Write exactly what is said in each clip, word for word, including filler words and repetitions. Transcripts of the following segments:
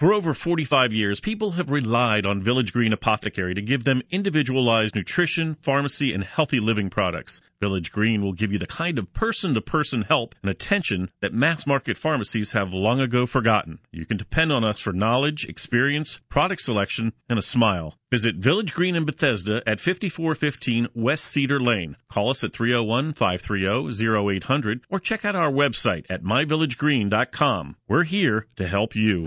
For over forty-five years, people have relied on Village Green Apothecary to give them individualized nutrition, pharmacy, and healthy living products. Village Green will give you the kind of person-to-person help and attention that mass-market pharmacies have long ago forgotten. You can depend on us for knowledge, experience, product selection, and a smile. Visit Village Green in Bethesda at fifty-four fifteen West Cedar Lane. Call us at three oh one, five three oh, oh eight hundred or check out our website at my village green dot com. We're here to help you.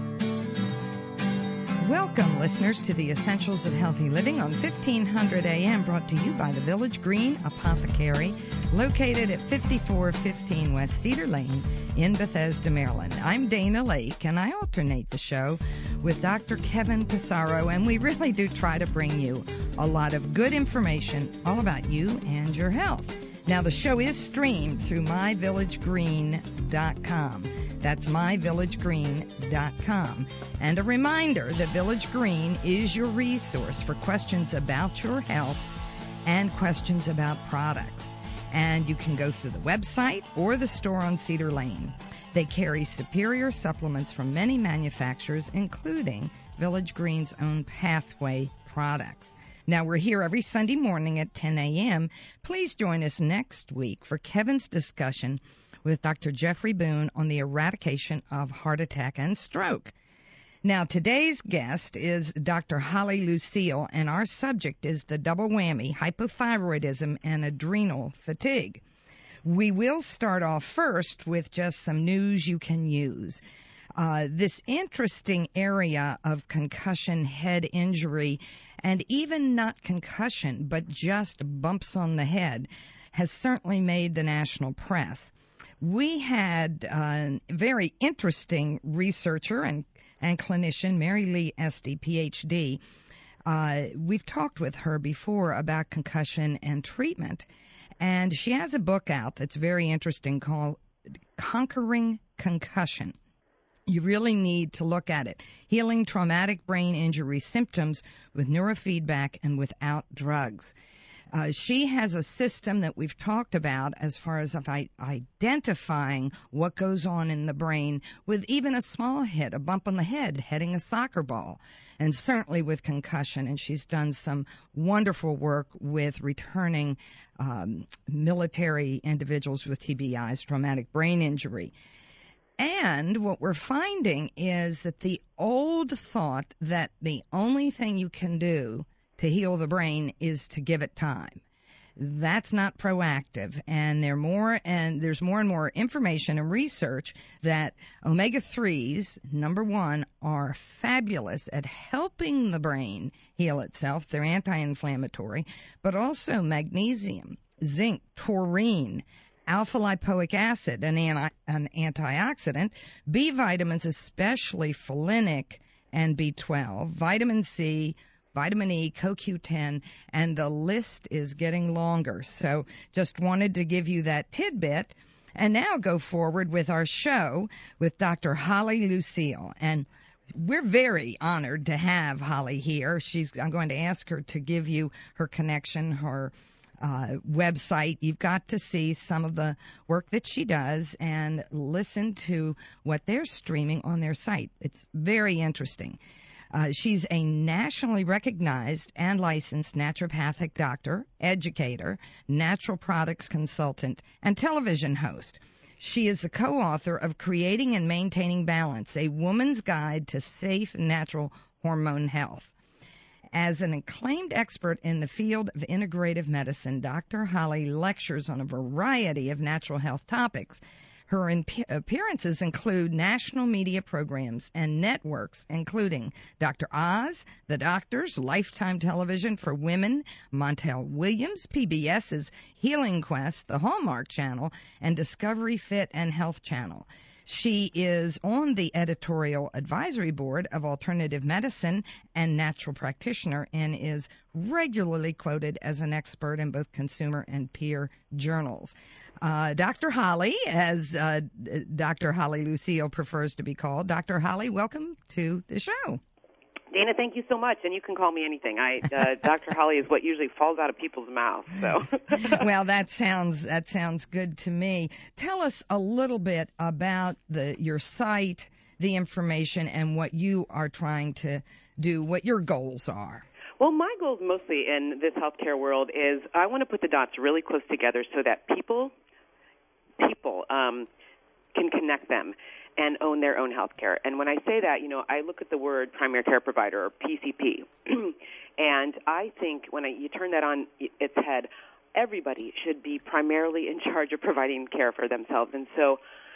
Welcome, listeners, to the Essentials of Healthy Living on fifteen hundred A M, brought to you by the Village Green Apothecary, located at fifty-four fifteen West Cedar Lane in Bethesda, Maryland. I'm Dana Lake, and I alternate the show with Doctor Kevin Pissarro, and we really do try to bring you a lot of good information all about you and your health. Now, the show is streamed through my village green dot com. That's my village green dot com. And a reminder that Village Green is your resource for questions about your health and questions about products. And you can go through the website or the store on Cedar Lane. They carry superior supplements from many manufacturers, including Village Green's own Pathway products. Now, we're here every Sunday morning at ten A M Please join us next week for Kevin's discussion with Doctor Jeffrey Boone on the eradication of heart attack and stroke. Now, today's guest is Doctor Holly Lucille, and our subject is the double whammy, hypothyroidism and adrenal fatigue. We will start off first with just some news you can use. Uh, this interesting area of concussion, head injury, and even not concussion, but just bumps on the head, has certainly made the national press. We had a very interesting researcher and, and clinician, Mary Lee Esty, P H D. Uh, we've talked with her before about concussion and treatment, and she has a book out that's very interesting called Conquering Concussion. You really need to look at it. Healing Traumatic Brain Injury Symptoms with Neurofeedback and Without Drugs. Uh, she has a system that we've talked about as far as if I, identifying what goes on in the brain with even a small hit, a bump on the head, hitting a soccer ball, and certainly with concussion. And she's done some wonderful work with returning um, military individuals with T B Is, traumatic brain injury. And what we're finding is that the old thought that the only thing you can do to heal the brain is to give it time. That's not proactive, and there more and there's more and more information and research that omega threes, number one, are fabulous at helping the brain heal itself. They're anti-inflammatory, but also magnesium, zinc, taurine, alpha-lipoic acid, an, anti- an antioxidant, B vitamins, especially folinic and B twelve, vitamin C, vitamin E, C O Q ten, and the list is getting longer. So just wanted to give you that tidbit. And now go forward with our show with Doctor Holly Lucille. And we're very honored to have Holly here. She's I'm going to ask her to give you her connection, her uh, website. You've got to see some of the work that she does and listen to what they're streaming on their site. It's very interesting. Uh, she's a nationally recognized and licensed naturopathic doctor, educator, natural products consultant, and television host. She is the co-author of Creating and Maintaining Balance, a woman's guide to safe natural hormone health. As an acclaimed expert in the field of integrative medicine, Doctor Holly lectures on a variety of natural health topics. Her imp- appearances include national media programs and networks, including Doctor Oz, The Doctors, Lifetime Television for Women, Montel Williams, PBS's Healing Quest, the Hallmark Channel, and Discovery Fit and Health Channel. She is on the editorial advisory board of Alternative Medicine and Natural Practitioner and is regularly quoted as an expert in both consumer and peer journals. Uh, Doctor Holly, as uh, Doctor Holly Lucille prefers to be called. Doctor Holly, welcome to the show. Dana, thank you so much, and you can call me anything. I, uh, Doctor Holly is what usually falls out of people's mouths. So, well, that sounds that sounds good to me. Tell us a little bit about the your site, the information and what you are trying to do, what your goals are. Well, my goals mostly in this healthcare world is I want to put the dots really close together so that people, people um, can connect them and own their own healthcare. And when I say that, you know, I look at the word primary care provider, or P C P, and I think when I, you turn that on its head, everybody should be primarily in charge of providing care for themselves. And so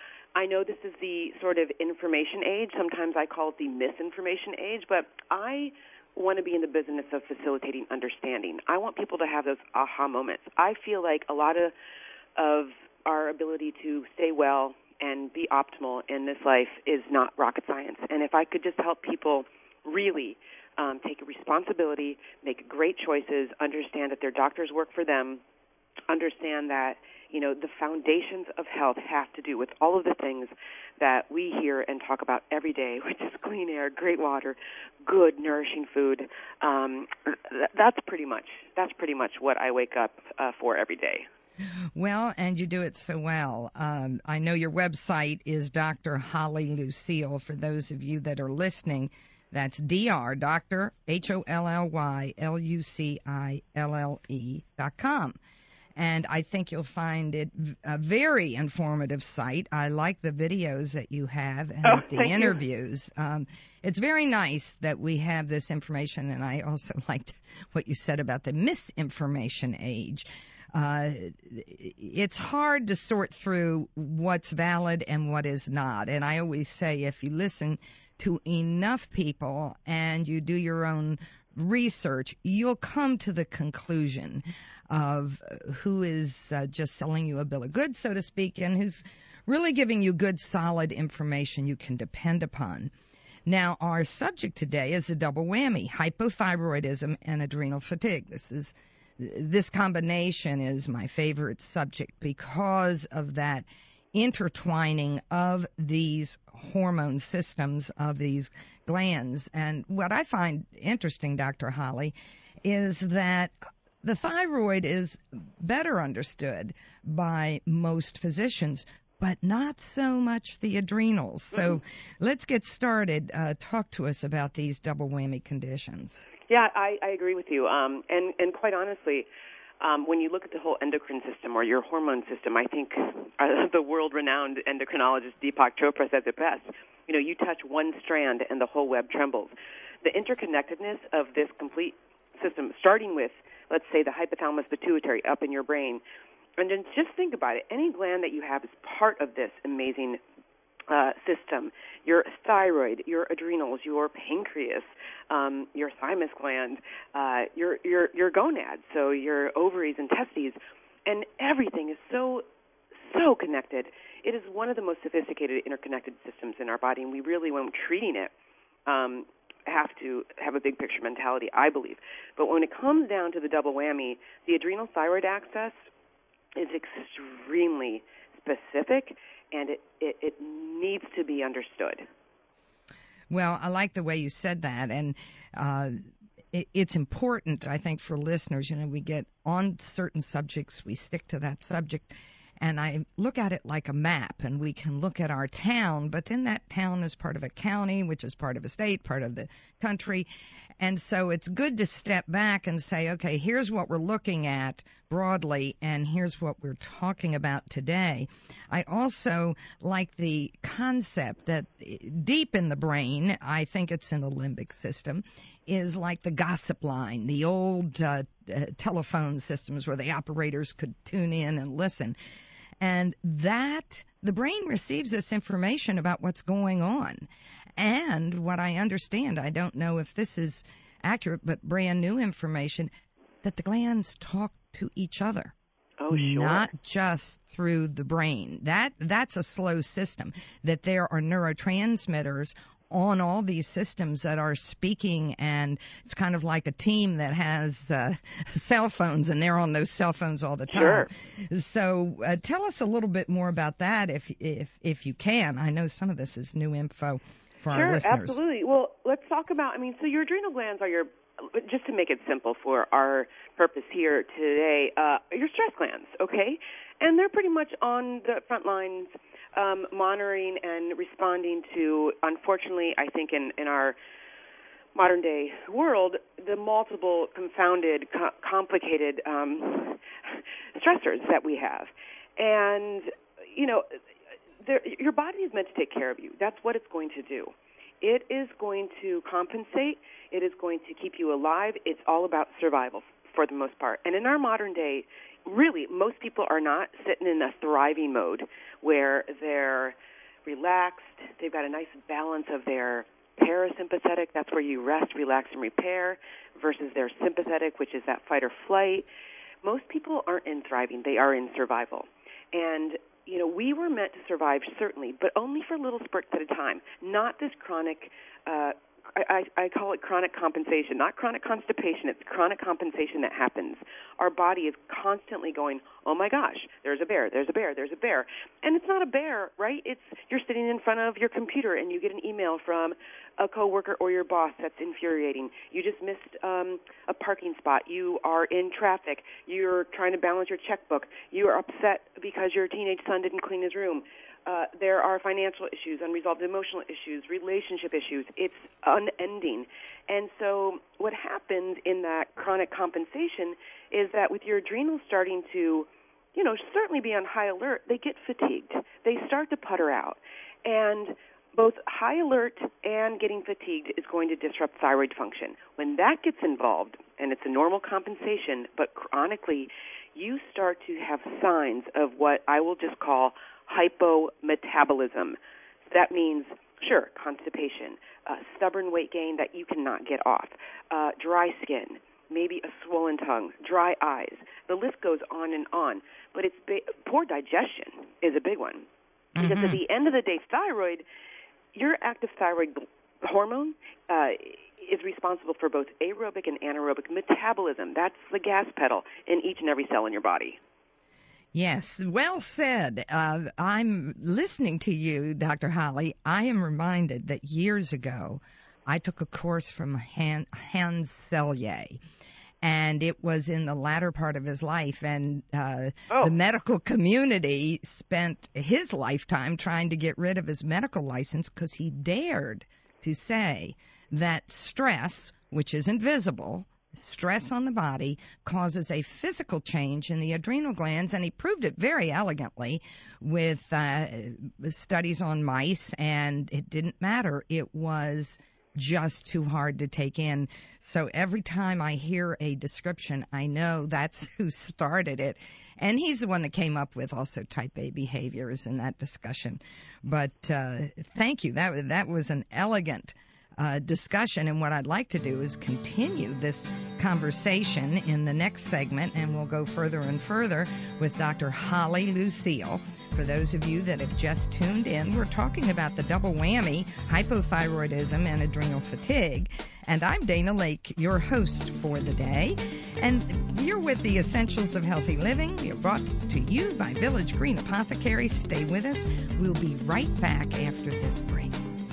I know this is the sort of information age. Sometimes I call it the misinformation age, but I want to be in the business of facilitating understanding. I want people to have those aha moments. I feel like a lot of of our ability to stay well and be optimal in this life is not rocket science. And if I could just help people really um, take responsibility, make great choices, understand that their doctors work for them, understand that, you know, the foundations of health have to do with all of the things that we hear and talk about every day, which is clean air, great water, good, nourishing food. Um, that's pretty much that's pretty much what I wake up uh, for every day. Well, and you do it so well. Um, I know your website is Doctor Holly Lucille. For those of you that are listening, that's D R, Doctor, H O L L Y L U C I L L E dot com. And I think you'll find it a very informative site. I like the videos that you have and oh, the interviews. Um, it's very nice that we have this information, and I also liked what you said about the misinformation age. Uh, it's hard to sort through what's valid and what is not. And I always say if you listen to enough people and you do your own research, you'll come to the conclusion of who is uh, just selling you a bill of goods, so to speak, and who's really giving you good, solid information you can depend upon. Now, our subject today is a double whammy, hypothyroidism and adrenal fatigue. This is this combination is my favorite subject because of that intertwining of these hormone systems, of these glands. And what I find interesting, Doctor Holly, is that the thyroid is better understood by most physicians, but not so much the adrenals. So let's get started. Uh, talk to us about these double whammy conditions. Yeah, I, I agree with you. Um, and, and quite honestly, um, when you look at the whole endocrine system or your hormone system, I think uh, the world-renowned endocrinologist Deepak Chopra says it best. You know, you touch one strand and the whole web trembles. The interconnectedness of this complete system, starting with, let's say, the hypothalamus pituitary up in your brain, and then just think about it. Any gland that you have is part of this amazing uh, system. Your thyroid, your adrenals, your pancreas, um, your thymus gland, uh, your, your, your gonads, so your ovaries and testes, and everything is so, so connected. It is one of the most sophisticated interconnected systems in our body, and we really, when treating it, um, have to have a big picture mentality, I believe. But when it comes down to the double whammy, the adrenal thyroid axis is extremely specific, and it, it, it needs to be understood. Well, I like the way you said that, and uh, it, it's important, I think, for listeners. You know, we get on certain subjects, we stick to that subject, and I look at it like a map, and we can look at our town, but then that town is part of a county, which is part of a state, part of the country. And so it's good to step back and say, okay, here's what we're looking at broadly, and here's what we're talking about today. I also like the concept that deep in the brain, I think it's in the limbic system, is like the gossip line, the old uh, uh, telephone systems where the operators could tune in and listen. And that, the brain receives this information about what's going on. And what I understand, I don't know if this is accurate, but brand new information, that the glands talk to each other. Oh, sure. Not just through the brain. That That's a slow system, that there are neurotransmitters on all these systems that are speaking, and it's kind of like a team that has uh, cell phones, and they're on those cell phones all the time. Sure. So uh, tell us a little bit more about that, if if if you can. I know some of this is new info for sure, our listeners. Absolutely. Well, let's talk about, I mean, so your adrenal glands are your, just to make it simple for our purpose here today, uh, your stress glands, okay? And they're pretty much on the front lines um, monitoring and responding to, unfortunately, I think in, in our modern day world, the multiple confounded, co- complicated um, stressors that we have. And, you know, there, your body is meant to take care of you. That's what it's going to do. It is going to compensate. It is going to keep you alive. It's all about survival for the most part. And in our modern day, really, most people are not sitting in a thriving mode where they're relaxed. They've got a nice balance of their parasympathetic, that's where you rest, relax, and repair, versus their sympathetic, which is that fight or flight. Most people aren't in thriving. They are in survival. And, you know, we were meant to survive, certainly, but only for little spurts at a time, not this chronic, uh, I, I, I call it chronic compensation, not chronic constipation. It's chronic compensation that happens. Our body is constantly going, oh, my gosh, there's a bear, there's a bear, there's a bear. And it's not a bear, right? It's you're sitting in front of your computer and you get an email from a coworker or your boss that's infuriating. You just missed um, a parking spot. You are in traffic. You're trying to balance your checkbook. You are upset because your teenage son didn't clean his room. Uh, there are financial issues, unresolved emotional issues, relationship issues. It's unending. And so what happens in that chronic compensation is that with your adrenals starting to, you know, certainly be on high alert, they get fatigued. They start to putter out. And both high alert and getting fatigued is going to disrupt thyroid function. When that gets involved, and it's a normal compensation, but chronically, you start to have signs of what I will just call hypometabolism. That means, sure, constipation, uh, stubborn weight gain that you cannot get off, uh, dry skin, maybe a swollen tongue, dry eyes. The list goes on and on. But it's ba- poor digestion is a big one. Because mm-hmm. at the end of the day, thyroid, your active thyroid hormone uh, is responsible for both aerobic and anaerobic metabolism. That's the gas pedal in each and every cell in your body. Yes, well said. Uh, I'm listening to you, Doctor Holly. I am reminded that years ago I took a course from Han, Hans Selye, and it was in the latter part of his life, and uh, oh. the medical community spent his lifetime trying to get rid of his medical license because he dared to say that stress, which isn't visible, stress on the body causes a physical change in the adrenal glands, and he proved it very elegantly with uh, studies on mice, and it didn't matter. It was just too hard to take in. So every time I hear a description, I know that's who started it. And he's the one that came up with also type A behaviors in that discussion. But uh, thank you. That, that was an elegant Uh, discussion, and what I'd like to do is continue this conversation in the next segment, and we'll go further and further with Doctor Holly Lucille. For those of you that have just tuned in, we're talking about the double whammy, hypothyroidism and adrenal fatigue, and I'm Dana Lake, your host for the day, and you're with the Essentials of Healthy Living. We're brought to you by Village Green Apothecary. Stay with us. We'll be right back after this break.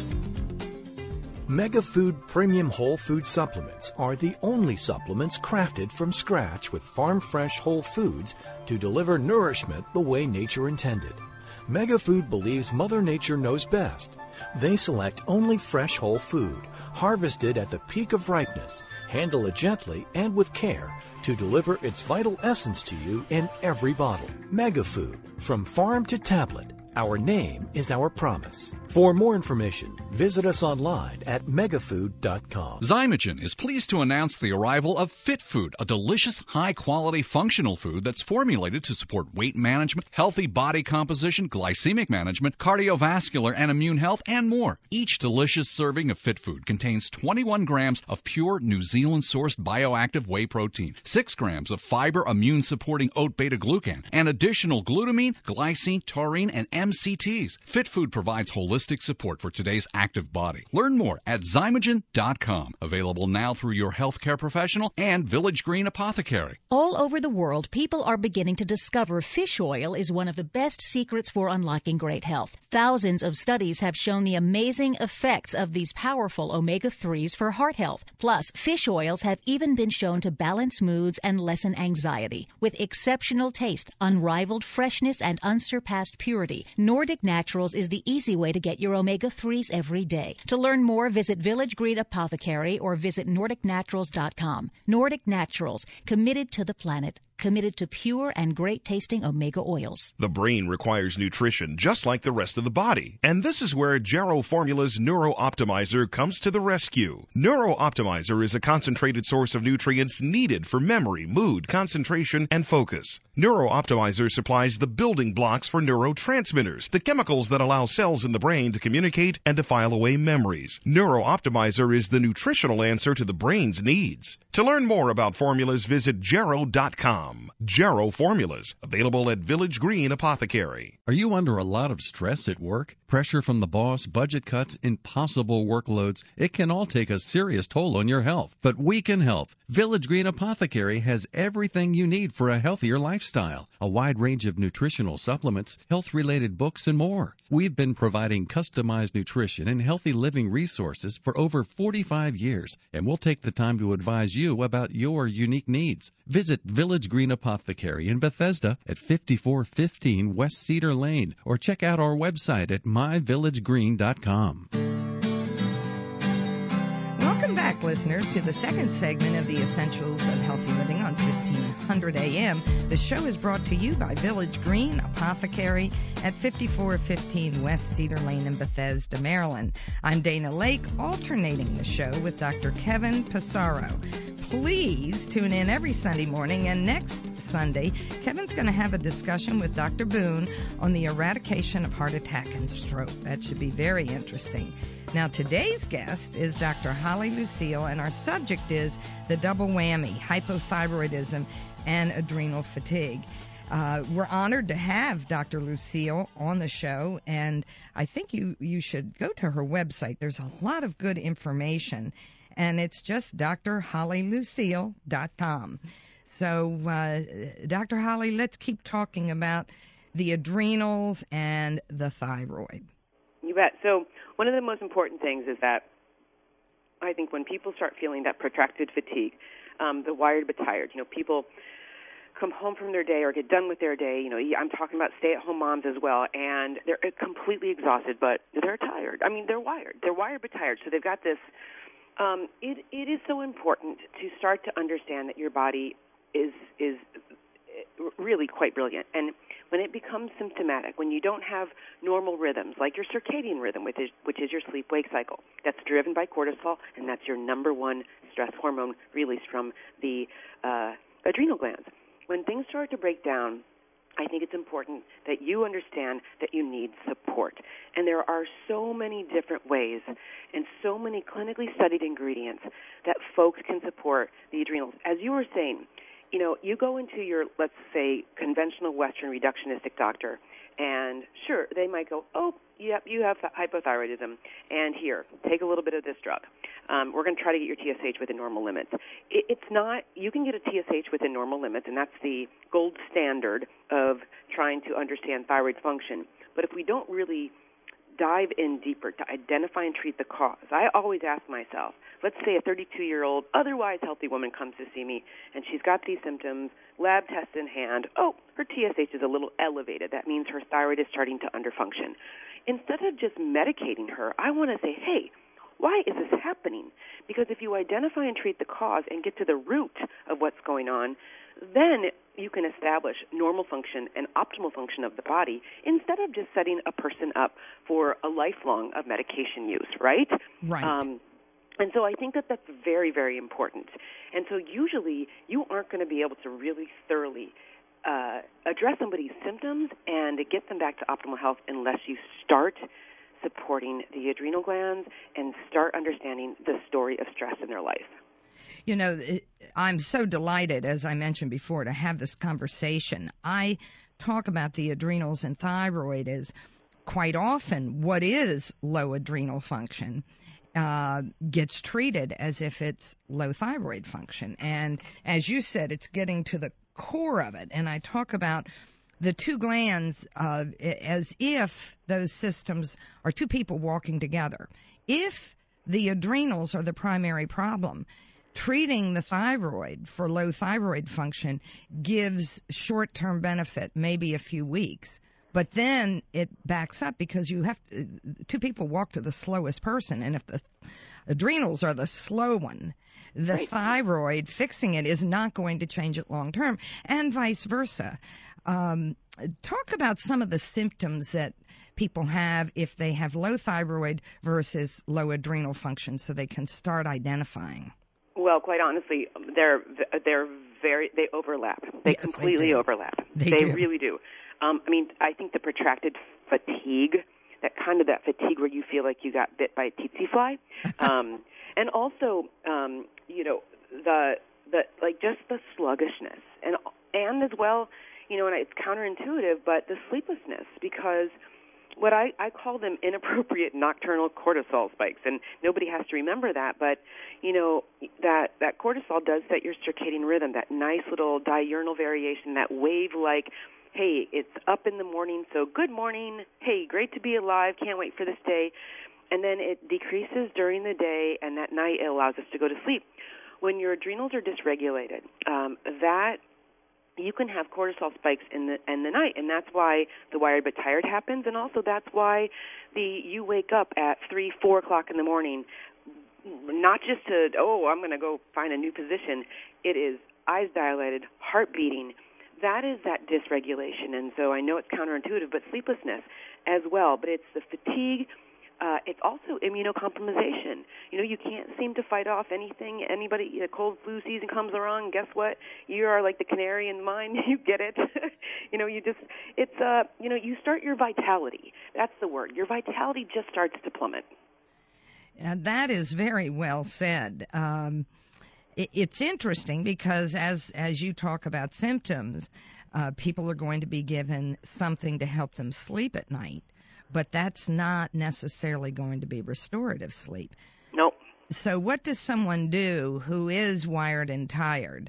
Megafood Premium Whole Food Supplements are the only supplements crafted from scratch with farm-fresh whole foods to deliver nourishment the way nature intended. Megafood believes Mother Nature knows best. They select only fresh whole food, harvested at the peak of ripeness, handle it gently and with care to deliver its vital essence to you in every bottle. Megafood, from farm to tablet. Our name is our promise. For more information, visit us online at megafood dot com. Zymogen is pleased to announce the arrival of Fit Food, a delicious, high-quality functional food that's formulated to support weight management, healthy body composition, glycemic management, cardiovascular and immune health, and more. Each delicious serving of Fit Food contains twenty-one grams of pure New Zealand-sourced bioactive whey protein, six grams of fiber immune-supporting oat beta-glucan, and additional glutamine, glycine, taurine, and M C Ts. Fit Food provides holistic support for today's active body. Learn more at zymogen dot com. Available now through your healthcare professional and Village Green Apothecary. All over the world, people are beginning to discover fish oil is one of the best secrets for unlocking great health. Thousands of studies have shown the amazing effects of these powerful omega threes for heart health. Plus, fish oils have even been shown to balance moods and lessen anxiety. With exceptional taste, unrivaled freshness, and unsurpassed purity, Nordic Naturals is the easy way to get your omega threes every day. To learn more, visit Village Green Apothecary or visit nordic naturals dot com. Nordic Naturals, committed to the planet, committed to pure and great-tasting omega oils. The brain requires nutrition just like the rest of the body. And this is where Jarrow Formula's Neuro Optimizer comes to the rescue. Neuro Optimizer is a concentrated source of nutrients needed for memory, mood, concentration, and focus. Neuro Optimizer supplies the building blocks for neurotransmitters, the chemicals that allow cells in the brain to communicate and to file away memories. Neuro Optimizer is the nutritional answer to the brain's needs. To learn more about formulas, visit jarrow dot com. Jarrow Formulas, available at Village Green Apothecary. Are you under a lot of stress at work? Pressure from the boss, budget cuts, impossible workloads? It can all take a serious toll on your health, but we can help. Village Green Apothecary has everything you need for a healthier lifestyle. A wide range of nutritional supplements, health-related books, and more. We've been providing customized nutrition and healthy living resources for over forty-five years, and we'll take the time to advise you about your unique needs. Visit Village Green Apothecary in Bethesda at fifty-four fifteen West Cedar Lane, or check out our website at my village green dot com. Welcome back, listeners, to the second segment of the Essentials of Healthy Living on fifteen hundred A M. The show is brought to you by Village Green Apothecary at fifty-four fifteen West Cedar Lane in Bethesda, Maryland. I'm Dana Lake, alternating the show with Doctor Kevin Passaro. Please tune in every Sunday morning, and next Sunday, Kevin's going to have a discussion with Doctor Boone on the eradication of heart attack and stroke. That should be very interesting. Now, today's guest is Doctor Holly Lucille, and our subject is the double whammy, hypothyroidism and adrenal fatigue. Uh, we're honored to have Doctor Lucille on the show, and I think you, you should go to her website. There's a lot of good information, and it's just d r holly lucille dot com. So, uh, Doctor Holly, let's keep talking about the adrenals and the thyroid. You bet. So one of the most important things is that I think when people start feeling that protracted fatigue, um, the wired but tired, you know, people come home from their day or get done with their day, you know, I'm talking about stay-at-home moms as well, and they're completely exhausted, but they're tired. I mean, they're wired. They're wired but tired. So they've got this. Um, it, it is so important to start to understand that your body is is really quite brilliant. And when it becomes symptomatic, when you don't have normal rhythms, like your circadian rhythm, which is, which is your sleep-wake cycle, that's driven by cortisol, and that's your number one stress hormone released from the uh, adrenal glands. When things start to break down, I think it's important that you understand that you need support. And there are so many different ways and so many clinically studied ingredients that folks can support the adrenals. As you were saying, you know, you go into your, let's say, conventional Western reductionistic doctor, and sure, they might go, oh, yep, you have hypothyroidism, and here, take a little bit of this drug. Um, we're going to try to get your T S H within normal limits. It, it's not, you can get a T S H within normal limits, and that's the gold standard of trying to understand thyroid function. But if we don't really dive in deeper to identify and treat the cause, I always ask myself, let's say a thirty-two-year-old, otherwise healthy woman comes to see me, and she's got these symptoms, lab test in hand. Oh, her T S H is a little elevated. That means her thyroid is starting to underfunction. Instead of just medicating her, I want to say, hey, why is this happening? Because if you identify and treat the cause and get to the root of what's going on, then you can establish normal function and optimal function of the body instead of just setting a person up for a lifelong of medication use, right? Right. Um, And so I think that that's very, very important. And so usually you aren't going to be able to really thoroughly uh, address somebody's symptoms and get them back to optimal health unless you start supporting the adrenal glands and start understanding the story of stress in their life. You know, I'm so delighted, as I mentioned before, to have this conversation. I talk about the adrenals and thyroid as quite often what is low adrenal function uh, gets treated as if it's low thyroid function. And as you said, it's getting to the core of it. And I talk about the two glands uh, as if those systems are two people walking together. If the adrenals are the primary problem, treating the thyroid for low thyroid function gives short-term benefit, maybe a few weeks. But then it backs up because you have to, two people walk to the slowest person, and if the adrenals are the slow one, the right. thyroid fixing it is not going to change it long term, and vice versa. Um, talk about some of the symptoms that people have if they have low thyroid versus low adrenal function, so they can start identifying. Well, quite honestly, they're they're very they overlap. They yes, completely they overlap. They, they do. really do. Um, I mean, I think the protracted fatigue, that kind of that fatigue where you feel like you got bit by a tsetse fly, um, and also, um, you know, the the like just the sluggishness, and and as well, you know, and it's counterintuitive, but the sleeplessness, because what I, I call them inappropriate nocturnal cortisol spikes, and nobody has to remember that, but, you know, that, that cortisol does set your circadian rhythm, that nice little diurnal variation, that wave-like, hey, it's up in the morning, so good morning, hey, great to be alive, can't wait for this day, and then it decreases during the day, and at night it allows us to go to sleep. When your adrenals are dysregulated, um, that you can have cortisol spikes in the in the night, and that's why the wired but tired happens, and also that's why the you wake up at three, four o'clock in the morning, not just to oh I'm going to go find a new position. It is eyes dilated, heart beating. That is that dysregulation, and so I know it's counterintuitive, but sleeplessness as well. But it's the fatigue. Uh, it's also immunocompromisation. You know, you can't seem to fight off anything. Anybody, the cold flu season comes around, guess what? You are like the canary in the mine. You get it. you know, you just, it's, uh, you know, you start your vitality. That's the word. Your vitality just starts to plummet. And that is very well said. Um, it, it's interesting because as, as you talk about symptoms, uh, people are going to be given something to help them sleep at night. But that's not necessarily going to be restorative sleep. Nope. So what does someone do who is wired and tired,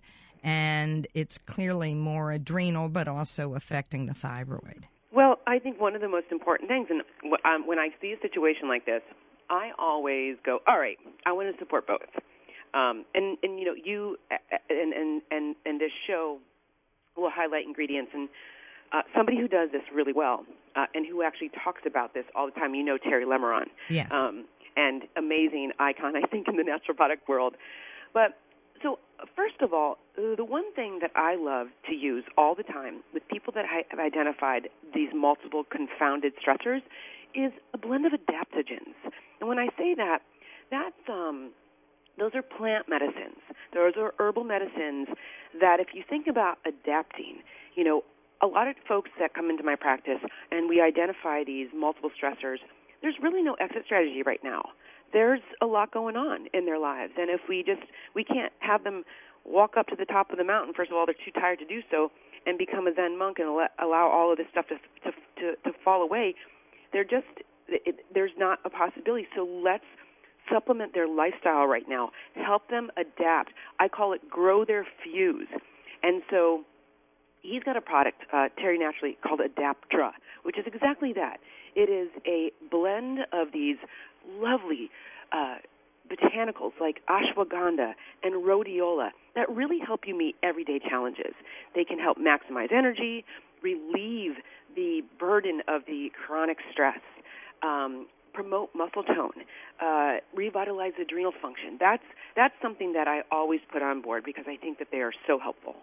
and it's clearly more adrenal but also affecting the thyroid? Well, I think one of the most important things, and um, when I see a situation like this, I always go, all right, I want to support both. Um, and, and, you know, you and, and, and, and this show will highlight ingredients, and Uh, somebody who does this really well uh, and who actually talks about this all the time, you know Terry Lemeron. Yes. Um, and amazing icon, I think, in the natural product world. But so first of all, the one thing that I love to use all the time with people that have identified these multiple confounded stressors is a blend of adaptogens. And when I say that, that's um, those are plant medicines. Those are herbal medicines that if you think about adapting, you know, a lot of folks that come into my practice and we identify these multiple stressors, there's really no exit strategy right now. There's a lot going on in their lives. And if we just, we can't have them walk up to the top of the mountain, first of all, they're too tired to do so, and become a Zen monk and allow all of this stuff to to, to, to fall away. They're just, it, there's not a possibility. So let's supplement their lifestyle right now. Help them adapt. I call it grow their fuse. And so he's got a product, uh, Terry Naturally, called Adaptra, which is exactly that. It is a blend of these lovely uh, botanicals like ashwagandha and rhodiola that really help you meet everyday challenges. They can help maximize energy, relieve the burden of the chronic stress, um, promote muscle tone, uh, revitalize adrenal function. That's that's something that I always put on board because I think that they are so helpful.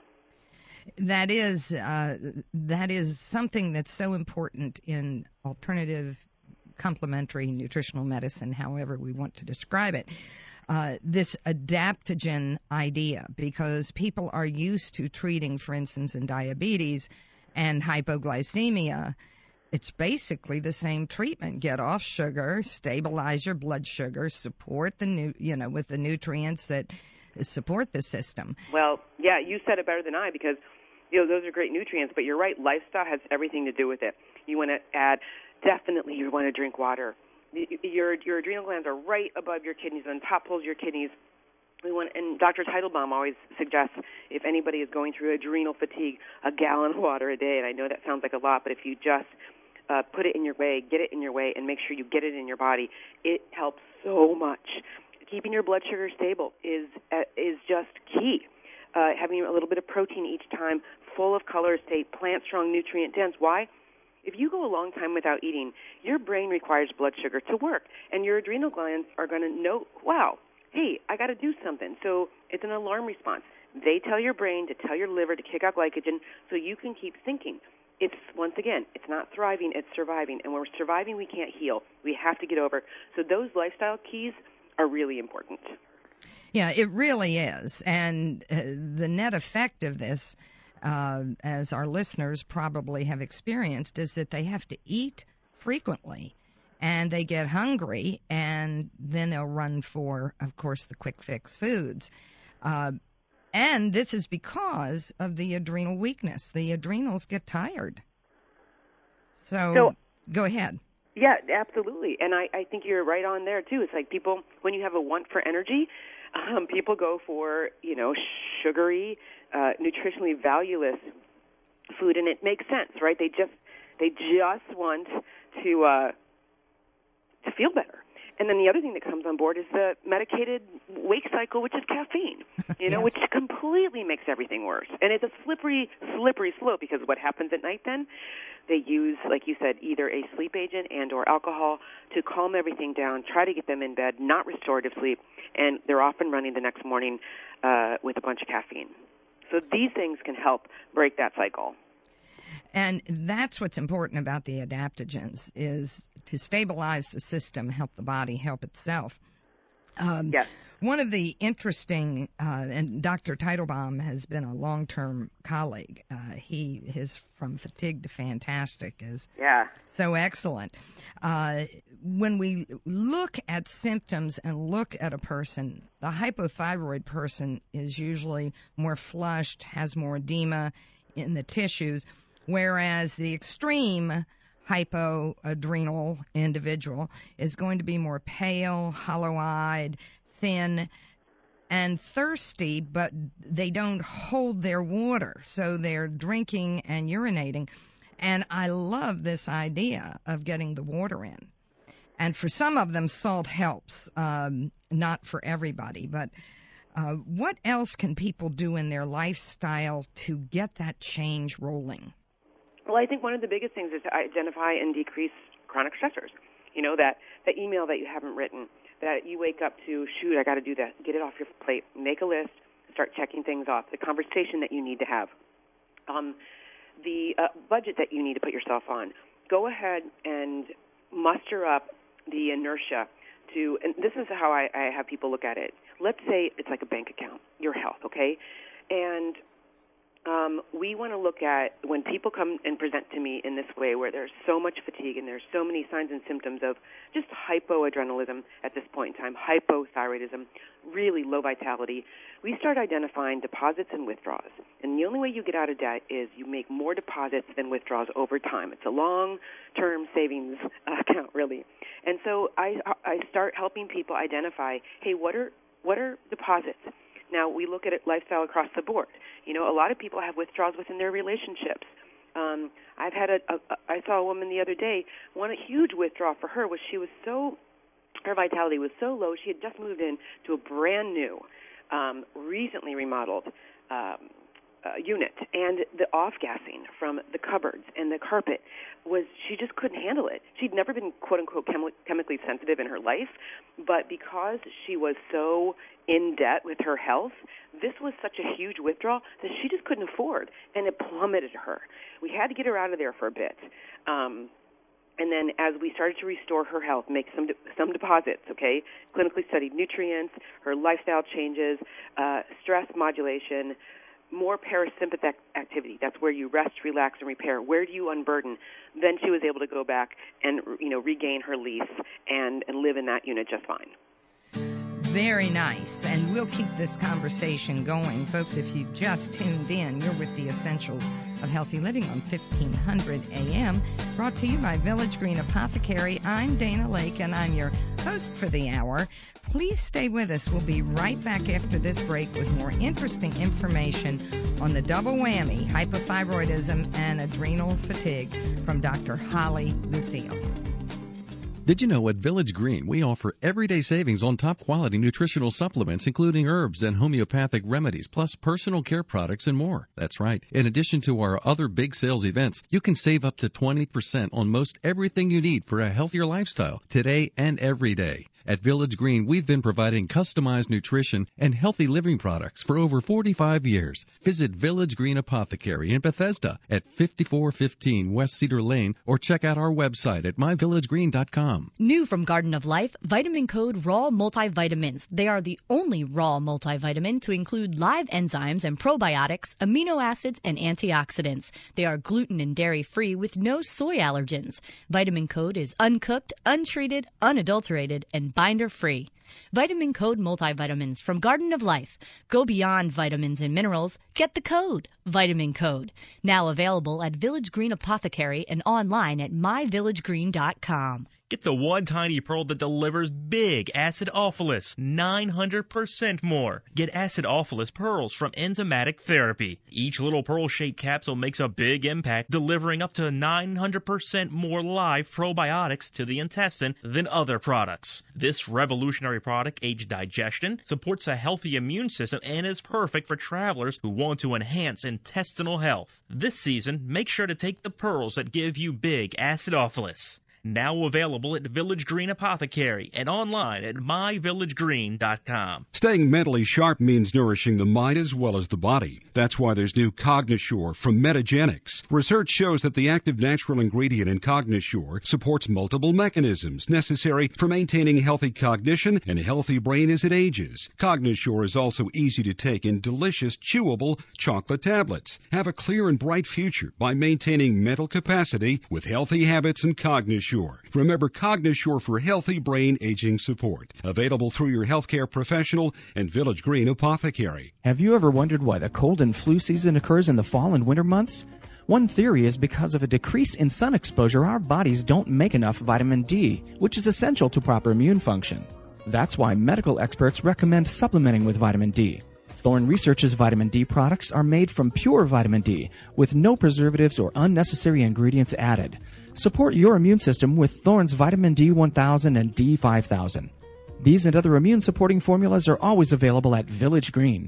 That is uh, that is something that's so important in alternative complementary nutritional medicine, however we want to describe it. Uh, this adaptogen idea, because people are used to treating, for instance, in diabetes and hypoglycemia, it's basically the same treatment. Get off sugar, stabilize your blood sugar, support the new, you know, with the nutrients that support the system. Well, yeah, you said it better than I because, you know, those are great nutrients, but you're right, lifestyle has everything to do with it. You want to add, definitely you want to drink water. Your your adrenal glands are right above your kidneys, on top pulls your kidneys. We want, and Doctor Teitelbaum always suggests if anybody is going through adrenal fatigue, a gallon of water a day. And I know that sounds like a lot, but if you just uh, put it in your way, get it in your way, and make sure you get it in your body, it helps so much. Keeping your blood sugar stable is uh, is just key. Uh, having a little bit of protein each time, full of colors, stay plant strong, nutrient dense. Why? If you go a long time without eating, your brain requires blood sugar to work, and your adrenal glands are going to know, wow, hey, I got to do something. So it's an alarm response. They tell your brain to tell your liver to kick out glycogen so you can keep thinking. It's, once again, it's not thriving, it's surviving. And when we're surviving, we can't heal. We have to get over. So those lifestyle keys are really important. Yeah, it really is. And uh, the net effect of this, uh, as our listeners probably have experienced, is that they have to eat frequently. And they get hungry, and then they'll run for, of course, the quick fix foods. Uh, and this is because of the adrenal weakness. The adrenals get tired. So, so go ahead. Yeah, absolutely. And I, I think you're right on there, too. It's like people, when you have a want for energy, um, people go for, you know, sugary, uh, nutritionally valueless food, and it makes sense, right? They just they just want to uh, to feel better. And then the other thing that comes on board is the medicated wake cycle, which is caffeine, you know, yes. which completely makes everything worse. And it's a slippery, slippery slope, because what happens at night then? They use, like you said, either a sleep agent and or alcohol to calm everything down, try to get them in bed, not restorative sleep, and they're off and running the next morning uh, with a bunch of caffeine. So these things can help break that cycle. And that's what's important about the adaptogens, is to stabilize the system, help the body help itself. Um, yes. One of the interesting, uh, and Doctor Teitelbaum has been a long-term colleague. Uh, he his From Fatigue to Fantastic is yeah. so excellent. Uh, when we look at symptoms and look at a person, the hypothyroid person is usually more flushed, has more edema in the tissues, whereas the extreme hypoadrenal individual is going to be more pale, hollow-eyed, thin, and thirsty, but they don't hold their water, so they're drinking and urinating. And I love this idea of getting the water in. And for some of them, salt helps, um, not for everybody. But uh, what else can people do in their lifestyle to get that change rolling? Well, I think one of the biggest things is to identify and decrease chronic stressors. You know, that, that email that you haven't written, that you wake up to, shoot, I got to do that. Get it off your plate. Make a list. Start checking things off. The conversation that you need to have. Um, the uh, budget that you need to put yourself on. Go ahead and muster up the inertia to, and this is how I, I have people look at it. Let's say it's like a bank account, your health, okay? And Um, we want to look at when people come and present to me in this way, where there's so much fatigue and there's so many signs and symptoms of just hypoadrenalism at this point in time, hypothyroidism, really low vitality, we start identifying deposits and withdrawals. And the only way you get out of debt is you make more deposits than withdrawals over time. It's a long-term savings account, really. And so I, I start helping people identify, hey, what are what are deposits? Now, we look at it lifestyle across the board. You know, a lot of people have withdrawals within their relationships. Um, I've had a, a, I saw a woman the other day, one a huge withdrawal for her was she was so, her vitality was so low, she had just moved in to a brand new, um, recently remodeled um, uh, unit, and the off-gassing from the cupboards and the carpet was, she just couldn't handle it. She'd never been, quote-unquote, chemi- chemically sensitive in her life, but because she was so in debt with her health, this was such a huge withdrawal that she just couldn't afford, and it plummeted her. We had to get her out of there for a bit. Um, and then as we started to restore her health, make some de- some deposits, okay, clinically studied nutrients, her lifestyle changes, uh, stress modulation, more parasympathetic activity. That's where you rest, relax, and repair. Where do you unburden? Then she was able to go back and, you know, regain her lease and, and live in that unit just fine. Very nice, and we'll keep this conversation going. Folks, if you've just tuned in, you're with the Essentials of Healthy Living on fifteen hundred A M, brought to you by Village Green Apothecary. I'm Dana Lake, and I'm your host for the hour. Please stay with us. We'll be right back after this break with more interesting information on the double whammy, hypothyroidism and adrenal fatigue, from Doctor Holly Lucille. Did you know at Village Green we offer everyday savings on top quality nutritional supplements, including herbs and homeopathic remedies, plus personal care products and more? That's right. In addition to our other big sales events, you can save up to twenty percent on most everything you need for a healthier lifestyle today and every day. At Village Green, we've been providing customized nutrition and healthy living products for over forty-five years. Visit Village Green Apothecary in Bethesda at fifty-four fifteen West Cedar Lane or check out our website at my village green dot com. New from Garden of Life, Vitamin Code Raw Multivitamins. They are the only raw multivitamin to include live enzymes and probiotics, amino acids, and antioxidants. They are gluten and dairy-free with no soy allergens. Vitamin Code is uncooked, untreated, unadulterated, and binder-free. Vitamin Code multivitamins from Garden of Life. Go beyond vitamins and minerals. Get the code, Vitamin Code. Now available at Village Green Apothecary and online at my village green dot com. Get the one tiny pearl that delivers big acidophilus, nine hundred percent more. Get acidophilus pearls from Enzymatic Therapy. Each little pearl-shaped capsule makes a big impact, delivering up to nine hundred percent more live probiotics to the intestine than other products. This revolutionary product aids digestion, supports a healthy immune system, and is perfect for travelers who want to enhance intestinal health. This season, make sure to take the pearls that give you big acidophilus. Now available at Village Green Apothecary and online at my village green dot com. Staying mentally sharp means nourishing the mind as well as the body. That's why there's new Cognisure from Metagenics. Research shows that the active natural ingredient in Cognisure supports multiple mechanisms necessary for maintaining healthy cognition and a healthy brain as it ages. Cognisure is also easy to take in delicious, chewable chocolate tablets. Have a clear and bright future by maintaining mental capacity with healthy habits and Cognisure. Remember Cognisure for healthy brain aging support. Available through your healthcare professional and Village Green Apothecary. Have you ever wondered why the cold and flu season occurs in the fall and winter months? One theory is because of a decrease in sun exposure, our bodies don't make enough vitamin D, which is essential to proper immune function. That's why medical experts recommend supplementing with vitamin D. Thorne Research's vitamin D products are made from pure vitamin D with no preservatives or unnecessary ingredients added. Support your immune system with Thorne's vitamin D one thousand and D five thousand. These and other immune-supporting formulas are always available at Village Green.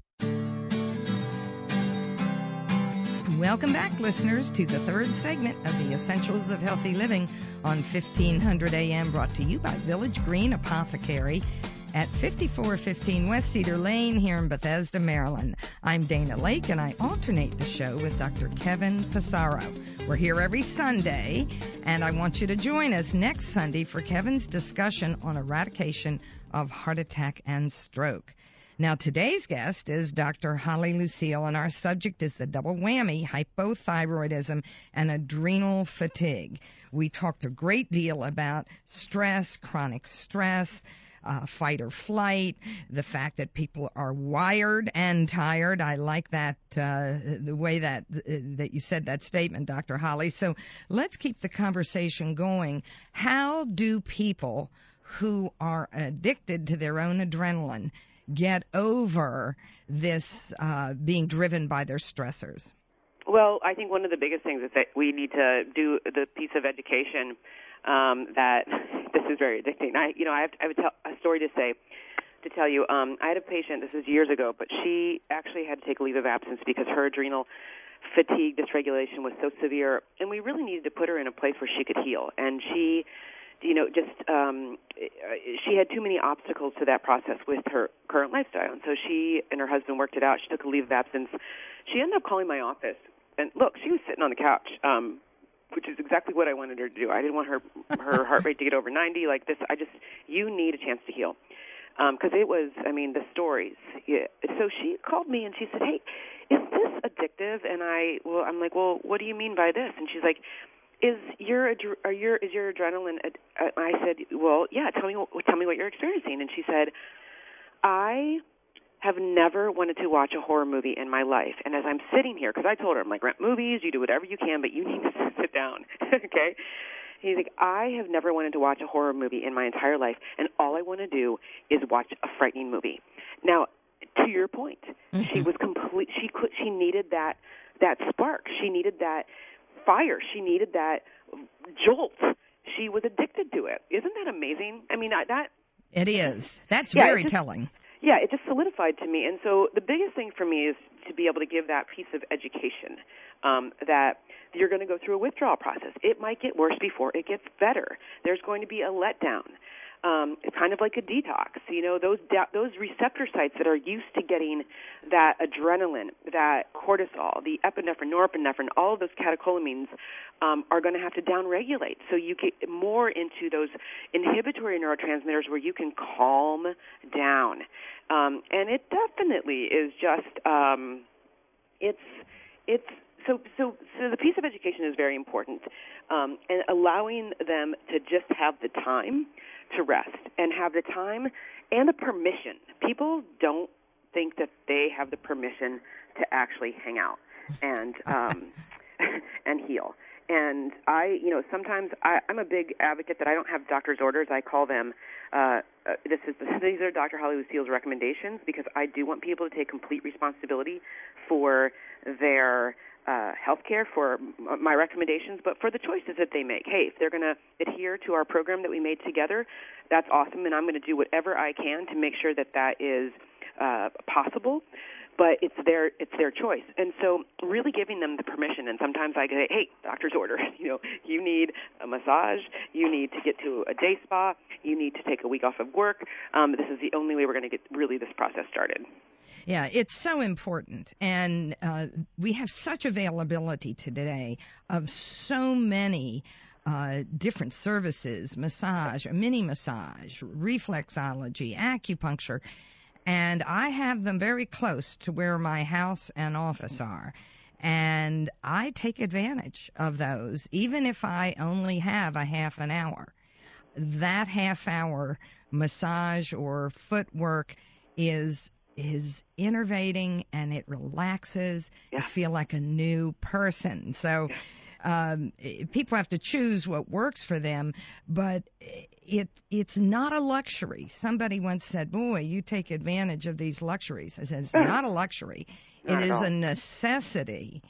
Welcome back, listeners, to the third segment of the Essentials of Healthy Living on fifteen hundred A M, brought to you by Village Green Apothecary at fifty-four fifteen West Cedar Lane here in Bethesda, Maryland. I'm Dana Lake, and I alternate the show with Doctor Kevin Passaro. We're here every Sunday, and I want you to join us next Sunday for Kevin's discussion on eradication of heart attack and stroke. Now, today's guest is Doctor Holly Lucille, and our subject is the double whammy, hypothyroidism and adrenal fatigue. We talked a great deal about stress, chronic stress, Uh, fight or flight, the fact that people are wired and tired. I like that, uh, the way that uh, that you said that statement, Doctor Holly. So let's keep the conversation going. How do people who are addicted to their own adrenaline get over this uh, being driven by their stressors? Well, I think one of the biggest things is that we need to do the piece of education um, that this is very addicting. I, you know, I have, to, I have a, tell, a story to say, to tell you. Um, I had a patient, this was years ago, but she actually had to take a leave of absence because her adrenal fatigue dysregulation was so severe, and we really needed to put her in a place where she could heal. And she, you know, just um, she had too many obstacles to that process with her current lifestyle. And so she and her husband worked it out. She took a leave of absence. She ended up calling my office. And look, she was sitting on the couch, um, which is exactly what I wanted her to do. I didn't want her her heart rate to get over ninety like this. I just, you need a chance to heal. Because um, it was, I mean, the stories. Yeah. So she called me and she said, hey, is this addictive? And I, well, I'm like, well, what do you mean by this? And she's like, is your, are your, is your adrenaline, ad-? I said, well, yeah, tell me, tell me what you're experiencing. And she said, I have never wanted to watch a horror movie in my life. And as I'm sitting here, because I told her, I'm like, rent movies, you do whatever you can, but you need to sit down, okay? He's like, I have never wanted to watch a horror movie in my entire life, and all I want to do is watch a frightening movie. Now, to your point, mm-hmm. she was complete. She could. She needed that that spark. She needed that fire. She needed that jolt. she was addicted to it. Isn't that amazing? I mean, I, that it is. That's yeah, very just, telling. Yeah, it just solidified to me. And so the biggest thing for me is to be able to give that piece of education, um, that you're going to go through a withdrawal process. It might get worse before it gets better. There's going to be a letdown. Um, it's kind of like a detox. You know, those da- those receptor sites that are used to getting that adrenaline, that cortisol, the epinephrine, norepinephrine, all of those catecholamines um, are going to have to downregulate. So you get more into those inhibitory neurotransmitters where you can calm down. Um, and it definitely is just, um, it's, it's, So, so, so the piece of education is very important, um, and allowing them to just have the time to rest and have the time and the permission. People don't think that they have the permission to actually hang out and um, and heal. And I, you know, sometimes I, I'm a big advocate that I don't have doctor's orders. I call them. Uh, uh, this is these are Doctor Holly Lucille's recommendations, because I do want people to take complete responsibility for their uh, health care, for m- my recommendations, but for the choices that they make. Hey, if they're going to adhere to our program that we made together, that's awesome, and I'm going to do whatever I can to make sure that that is uh, possible. But it's their it's their choice, and so really giving them the permission. And sometimes I say, hey, doctor's order. You know, you need a massage. You need to get to a day spa. You need to take a week off of work. Um, this is the only way we're going to get really this process started. Yeah, it's so important, and uh, we have such availability today of so many uh, different services: massage, a mini massage, reflexology, acupuncture. And I have them very close to where my house and office are. And I take advantage of those, even if I only have a half an hour. That half hour massage or footwork is is innervating, and it relaxes. Yeah. You feel like a new person. So um, people have to choose what works for them, but it it's not a luxury. Somebody once said, boy, you take advantage of these luxuries. I said, it's not a luxury. It is a necessity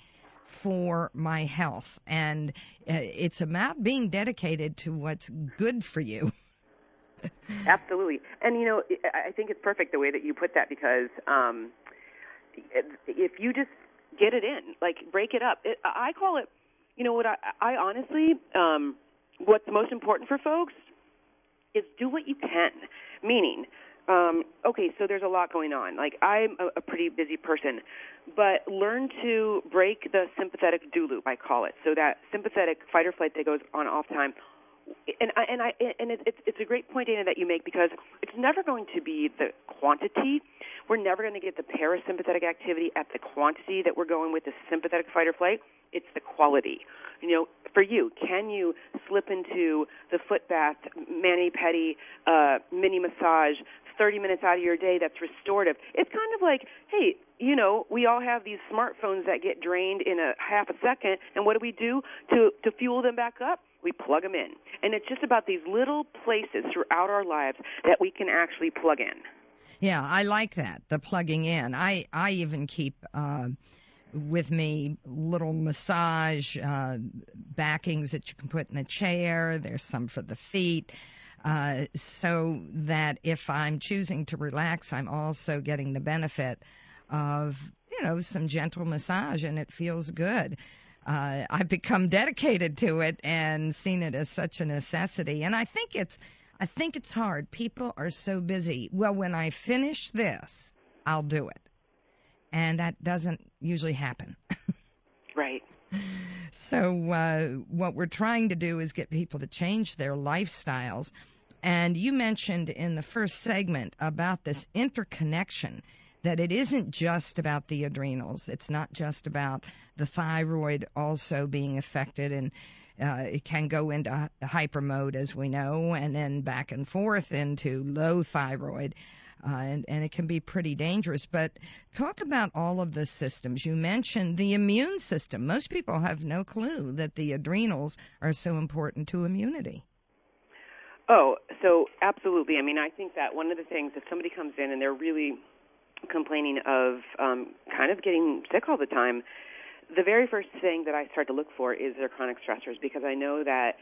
for my health, and uh, it's about being dedicated to what's good for you. Absolutely. And, you know, I think it's perfect the way that you put that, because um, if you just get it in, like break it up. It, I call it, you know what, I, I honestly, um, what's most important for folks is do what you can, meaning, um, okay, so there's a lot going on. Like, I'm a, a pretty busy person, but learn to break the sympathetic do loop, I call it, so that sympathetic fight or flight that goes on all the time. And I, and I and it's it's a great point, Dana, that you make, because it's never going to be the quantity. We're never going to get the parasympathetic activity at the quantity that we're going with the sympathetic fight or flight. It's the quality. You know, for you, can you slip into the foot bath, mani-pedi, uh, mini massage, thirty minutes out of your day that's restorative? It's kind of like, hey, you know, we all have these smartphones that get drained in a half a second, and what do we do to, to fuel them back up? We plug them in. And it's just about these little places throughout our lives that we can actually plug in. Yeah, I like that, the plugging in. I, I even keep uh, with me little massage uh, backings that you can put in a chair. There's some for the feet. Uh, so that if I'm choosing to relax, I'm also getting the benefit of, you know, some gentle massage, and it feels good. Uh, I've become dedicated to it and seen it as such a necessity. And I think it's, I think it's hard. People are so busy. Well, when I finish this, I'll do it. And that doesn't usually happen. Right. So uh, what we're trying to do is get people to change their lifestyles. And you mentioned in the first segment about this interconnection, that it isn't just about the adrenals. It's not just about the thyroid also being affected, and uh, it can go into hyper mode, as we know, and then back and forth into low thyroid, uh, and, and it can be pretty dangerous. But talk about all of the systems. You mentioned the immune system. Most people have no clue that the adrenals are so important to immunity. Oh, so absolutely. I mean, I think that one of the things, if somebody comes in and they're really complaining of um, kind of getting sick all the time, the very first thing that I start to look for is their chronic stressors, because I know that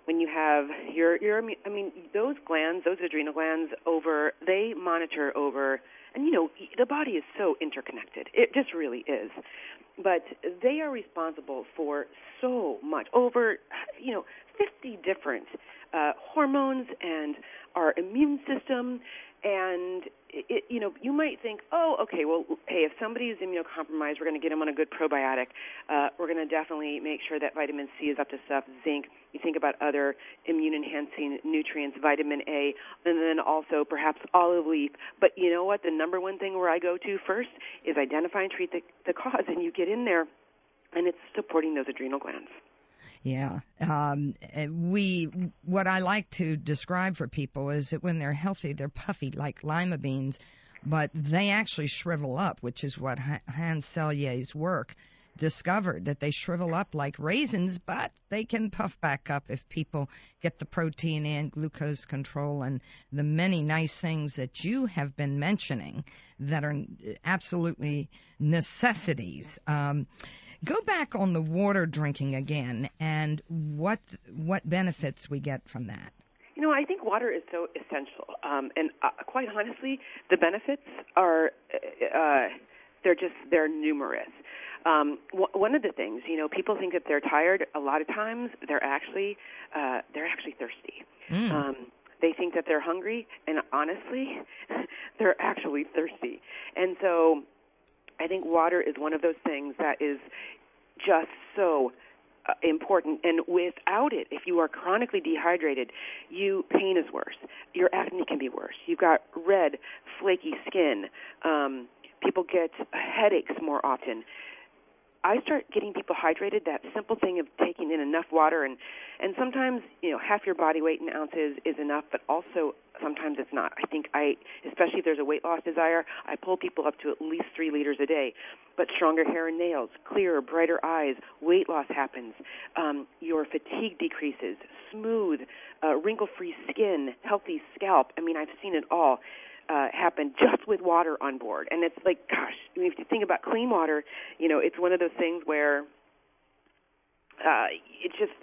when you have your, your, I mean, those glands, those adrenal glands over, they monitor over, and, you know, the body is so interconnected. It just really is. But they are responsible for so much, over, you know, fifty different uh, hormones and our immune system. And, it, you know, you might think, oh, okay, well, hey, if somebody is immunocompromised, we're going to get them on a good probiotic. Uh, we're going to definitely make sure that vitamin C is up to stuff, zinc. You think about other immune-enhancing nutrients, vitamin A, and then also perhaps olive leaf. But you know what? The number one thing where I go to first is identify and treat the, the cause, and you get in there, and it's supporting those adrenal glands. Yeah. Um, we, what I like to describe for people is that when they're healthy, they're puffy like lima beans, but they actually shrivel up, which is what Hans Selye's work discovered, that they shrivel up like raisins, but they can puff back up if people get the protein and glucose control and the many nice things that you have been mentioning that are absolutely necessities. Um, Go back on the water drinking again and what what benefits we get from that. You know, I think water is so essential. Um, and uh, quite honestly, the benefits are, uh, they're just, they're numerous. Um, w- one of the things, you know, people think that they're tired. A lot of times they're actually, uh, they're actually thirsty. Mm. Um, they think that they're hungry, and honestly, they're actually thirsty. And so I think water is one of those things that is just so uh, important. And without it, if you are chronically dehydrated, you pain is worse. Your acne can be worse. You've got red, flaky skin. Um, people get headaches more often. I start getting people hydrated, that simple thing of taking in enough water, and, and sometimes, you know, half your body weight in ounces is enough, but also sometimes it's not. I think I, especially if there's a weight loss desire, I pull people up to at least three liters a day. But stronger hair and nails, clearer, brighter eyes, weight loss happens, um, your fatigue decreases, smooth, uh, wrinkle-free skin, healthy scalp. I mean, I've seen it all. Uh, happen just with water on board. And it's like, gosh, I mean, if you think about clean water, you know, it's one of those things where uh, it just,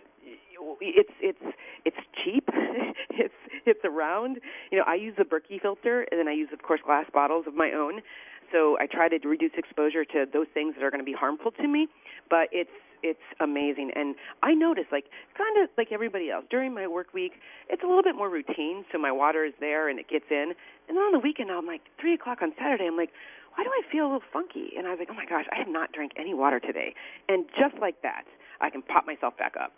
it's it's it's cheap. it's it's around. You know, I use the Berkey filter, and then I use, of course, glass bottles of my own. So I try to reduce exposure to those things that are going to be harmful to me. But it's it's amazing. And I notice, like, kind of like everybody else, during my work week, it's a little bit more routine, so my water is there and it gets in. And then on the weekend, I'm like, three o'clock on Saturday, I'm like, why do I feel a little funky? And I was like, oh, my gosh, I have not drank any water today. And just like that, I can pop myself back up.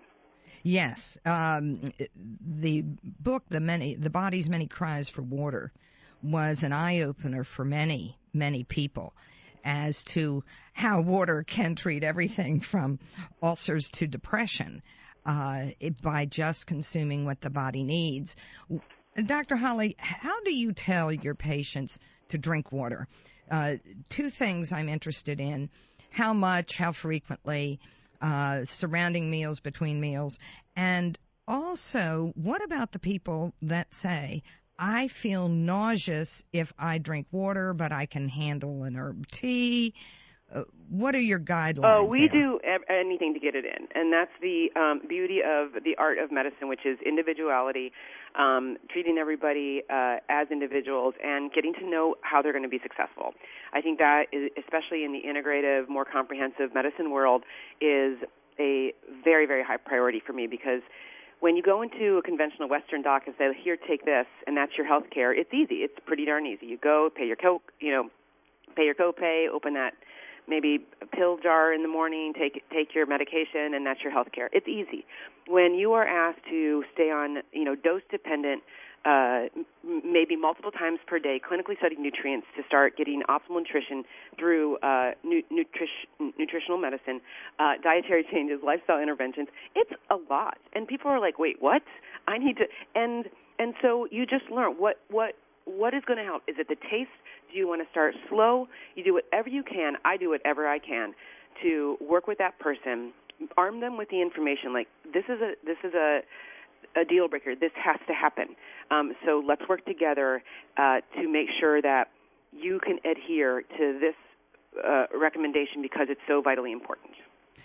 Yes. Um, the book, The Many, The Body's Many Cries for Water, was an eye-opener for many, many people as to how water can treat everything from ulcers to depression uh, it, by just consuming what the body needs. Doctor Holly, how do you tell your patients to drink water? Uh, two things I'm interested in: how much, how frequently, uh, surrounding meals, between meals, and also, what about the people that say, I feel nauseous if I drink water, but I can handle an herb tea? Uh, what are your guidelines? Oh, we there? do ev- anything to get it in, and that's the um, beauty of the art of medicine, which is individuality, um, treating everybody uh, as individuals, and getting to know how they're going to be successful. I think that, is, especially in the integrative, more comprehensive medicine world, is a very, very high priority for me, because when you go into a conventional Western doc and say, here, take this, and that's your health care, it's easy. It's pretty darn easy. You go, pay your co, you know, pay your copay, open that maybe a pill jar in the morning, take take your medication, and that's your health care. It's easy. When you are asked to stay on, you know, dose-dependent, uh, m- maybe multiple times per day, clinically studied nutrients to start getting optimal nutrition through uh, nu- nutrition, nutritional medicine, uh, dietary changes, lifestyle interventions, it's a lot. And people are like, wait, what? I need to, and and so you just learn what what what is going to help. Is it the taste? Do you want to start slow? You do whatever you can. I do whatever I can to work with that person, arm them with the information. Like, this is a this is a a deal breaker. This has to happen. Um, so let's work together uh, to make sure that you can adhere to this uh, recommendation, because it's so vitally important.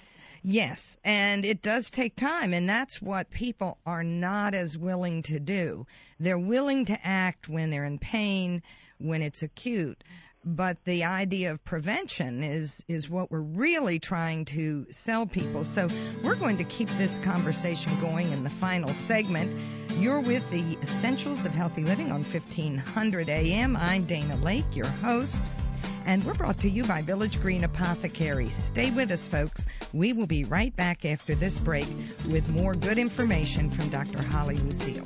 Yes, and it does take time, and that's what people are not as willing to do. They're willing to act when they're in pain, when it's acute, but the idea of prevention is, is what we're really trying to sell people. So we're going to keep this conversation going in the final segment. You're with the Essentials of Healthy Living on fifteen hundred A M. I'm Dana Lake, your host. And we're brought to you by Village Green Apothecary. Stay with us, folks. We will be right back after this break with more good information from Doctor Holly Lucille.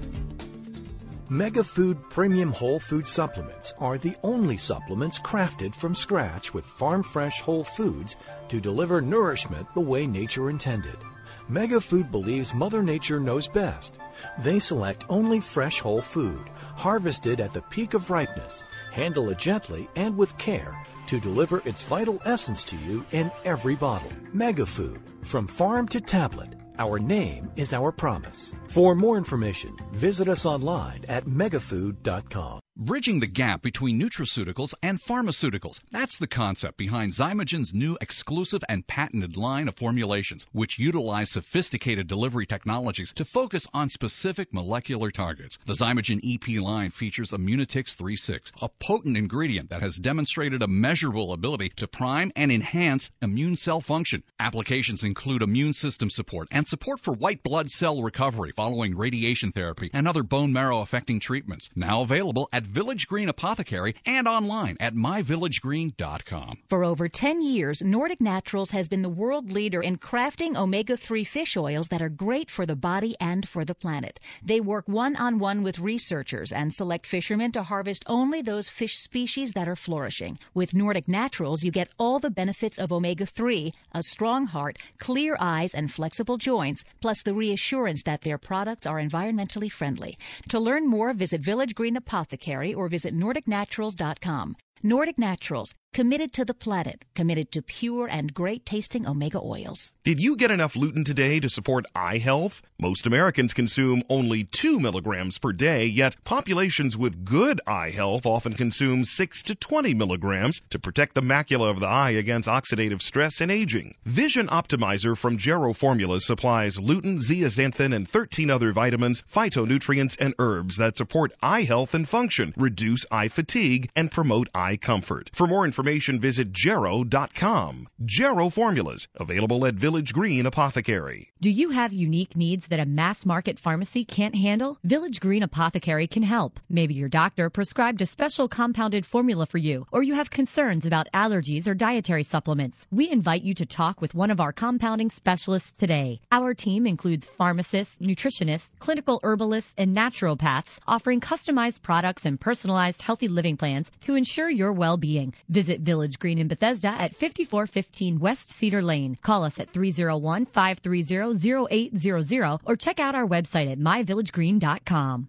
Mega Food Premium Whole Food Supplements are the only supplements crafted from scratch with farm-fresh whole foods to deliver nourishment the way nature intended. Mega Food believes Mother Nature knows best. They select only fresh whole food, harvested at the peak of ripeness, handle it gently and with care to deliver its vital essence to you in every bottle. Mega Food, from farm to tablet. Our name is our promise. For more information, visit us online at megafood dot com. Bridging the gap between nutraceuticals and pharmaceuticals. That's the concept behind Zymogen's new exclusive and patented line of formulations, which utilize sophisticated delivery technologies to focus on specific molecular targets. The Zymogen E P line features Immunitix three six, a potent ingredient that has demonstrated a measurable ability to prime and enhance immune cell function. Applications include immune system support and support for white blood cell recovery following radiation therapy and other bone marrow affecting treatments. Now available at Village Green Apothecary and online at my village green dot com. For over ten years, Nordic Naturals has been the world leader in crafting omega three fish oils that are great for the body and for the planet. They work one-on-one with researchers and select fishermen to harvest only those fish species that are flourishing. With Nordic Naturals, you get all the benefits of omega three, a strong heart, clear eyes, and flexible joints, plus the reassurance that their products are environmentally friendly. To learn more, visit Village Green Apothecary or visit nordic naturals dot com. Nordic Naturals, committed to the planet, committed to pure and great-tasting omega oils. Did you get enough lutein today to support eye health? Most Americans consume only two milligrams per day, yet populations with good eye health often consume six to twenty milligrams to protect the macula of the eye against oxidative stress and aging. Vision Optimizer from Gero Formulas supplies lutein, zeaxanthin, and thirteen other vitamins, phytonutrients, and herbs that support eye health and function, reduce eye fatigue, and promote eye comfort. For more information, visit gero dot com. Gero Formulas, available at Village Green Apothecary. Do you have unique needs that a mass market pharmacy can't handle? Village Green Apothecary can help. Maybe your doctor prescribed a special compounded formula for you, or you have concerns about allergies or dietary supplements. We invite you to talk with one of our compounding specialists today. Our team includes pharmacists, nutritionists, clinical herbalists, and naturopaths, offering customized products and personalized healthy living plans to ensure your well-being. Visit Village Green in Bethesda at fifty-four fifteen West Cedar Lane. Call us at three oh one, five three zero, zero eight zero zero or check out our website at my village green dot com.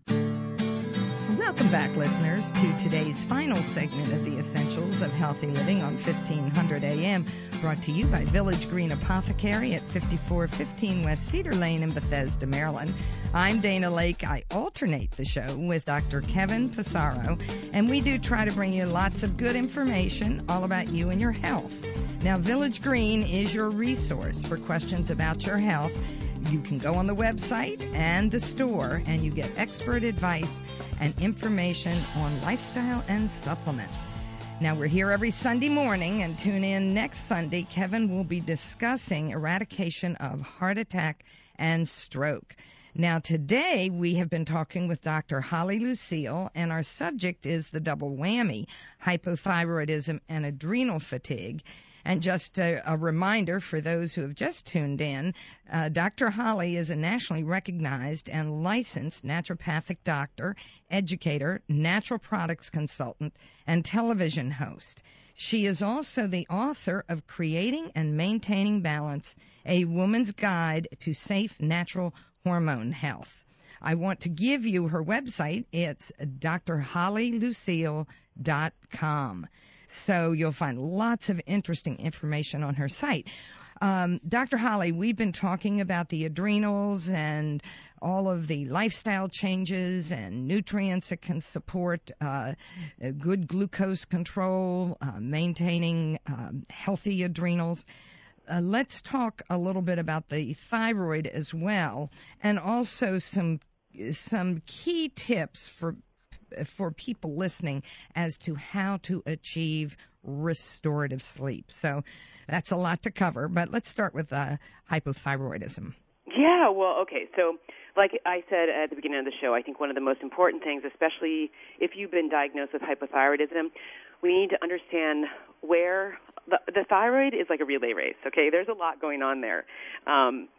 Welcome back, listeners, to today's final segment of the Essentials of Healthy Living on fifteen hundred A M, brought to you by Village Green Apothecary at fifty-four fifteen West Cedar Lane in Bethesda, Maryland. I'm Dana Lake. I alternate the show with Doctor Kevin Passaro, and we do try to bring you lots of good information all about you and your health. Now, Village Green is your resource for questions about your health. You can go on the website and the store, and you get expert advice and information on lifestyle and supplements. Now, we're here every Sunday morning, and tune in next Sunday. Kevin will be discussing eradication of heart attack and stroke. Now, today we have been talking with Doctor Holly Lucille, and our subject is the double whammy, hypothyroidism and adrenal fatigue. And just a, a reminder for those who have just tuned in, uh, Doctor Holly is a nationally recognized and licensed naturopathic doctor, educator, natural products consultant, and television host. She is also the author of Creating and Maintaining Balance, A Woman's Guide to Safe Natural Hormone Health. I want to give you her website. It's d r holly lucille dot com. So you'll find lots of interesting information on her site. Um, Doctor Holly, we've been talking about the adrenals and all of the lifestyle changes and nutrients that can support uh, good glucose control, uh, maintaining um, healthy adrenals. uh, let's talk a little bit about the thyroid as well, and also some some key tips for for people listening as to how to achieve restorative sleep. So that's a lot to cover, but let's start with uh, hypothyroidism. Yeah, well, okay. So like I said at the beginning of the show, I think one of the most important things, especially if you've been diagnosed with hypothyroidism, we need to understand where the, the thyroid is like a relay race, okay? There's a lot going on there. Um,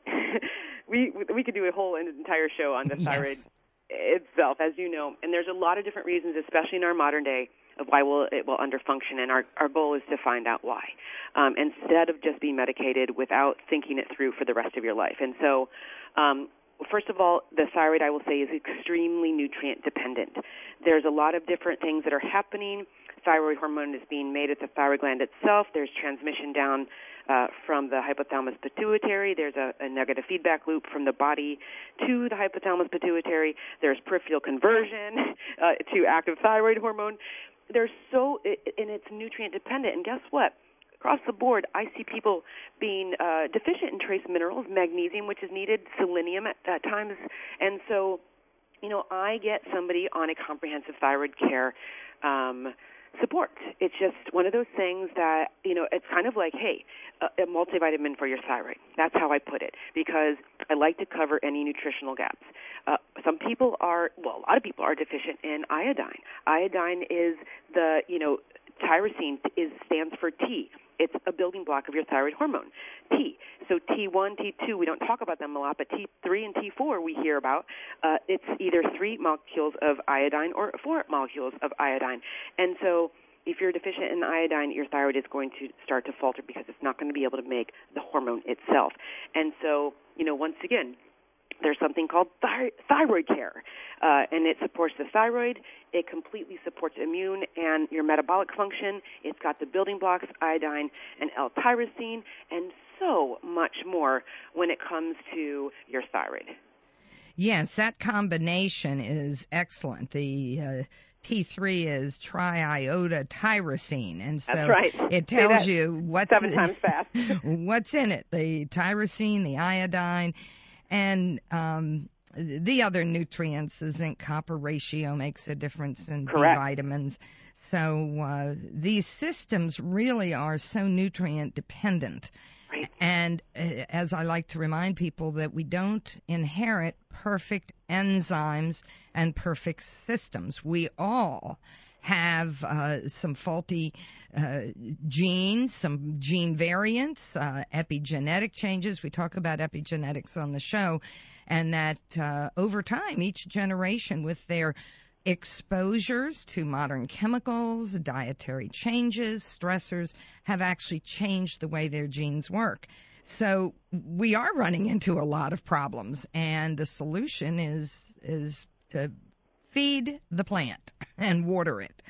we we could do a whole entire show on the thyroid yes. itself, as you know, and there's a lot of different reasons, especially in our modern day, of why will it will underfunction, and our, our goal is to find out why, um, instead of just being medicated without thinking it through for the rest of your life. And so, um, first of all, the thyroid, I will say, is extremely nutrient dependent. There's a lot of different things that are happening. Thyroid hormone is being made at the thyroid gland itself. There's transmission down uh, from the hypothalamus pituitary. There's a, a negative feedback loop from the body to the hypothalamus pituitary. There's peripheral conversion uh, to active thyroid hormone. There's so, it, and it's nutrient dependent. And guess what? Across the board, I see people being uh, deficient in trace minerals, magnesium, which is needed, selenium at, at times. And so, you know, I get somebody on a comprehensive thyroid care um, support. It's just one of those things that, you know, it's kind of like, hey, a, a multivitamin for your thyroid. That's how I put it, because I like to cover any nutritional gaps. Uh, some people are, well, a lot of people are deficient in iodine. Iodine is the, you know, tyrosine is stands for T. It's a building block of your thyroid hormone, T. So T one, T two, we don't talk about them a lot, but T three and T four we hear about. Uh, it's either three molecules of iodine or four molecules of iodine. And so if you're deficient in iodine, your thyroid is going to start to falter because it's not going to be able to make the hormone itself. And so, you know, once again, there's something called thy- thyroid care, uh, and it supports the thyroid. It completely supports immune and your metabolic function. It's got the building blocks, iodine and L-tyrosine, and so much more when it comes to your thyroid. Yes, that combination is excellent. The uh, T three is triiodotyrosine, and so That's right. it tells you what's seven times fast. what's in it, the tyrosine, the iodine, and um, the other nutrients. The zinc copper ratio makes a difference in B vitamins. So uh, these systems really are so nutrient dependent. Right. And uh, as I like to remind people, that we don't inherit perfect enzymes and perfect systems. We all have uh, some faulty uh, genes, some gene variants, uh, epigenetic changes. We talk about epigenetics on the show, and that uh, over time, each generation with their exposures to modern chemicals, dietary changes, stressors have actually changed the way their genes work. So we are running into a lot of problems, and the solution is is to feed the plant and water it.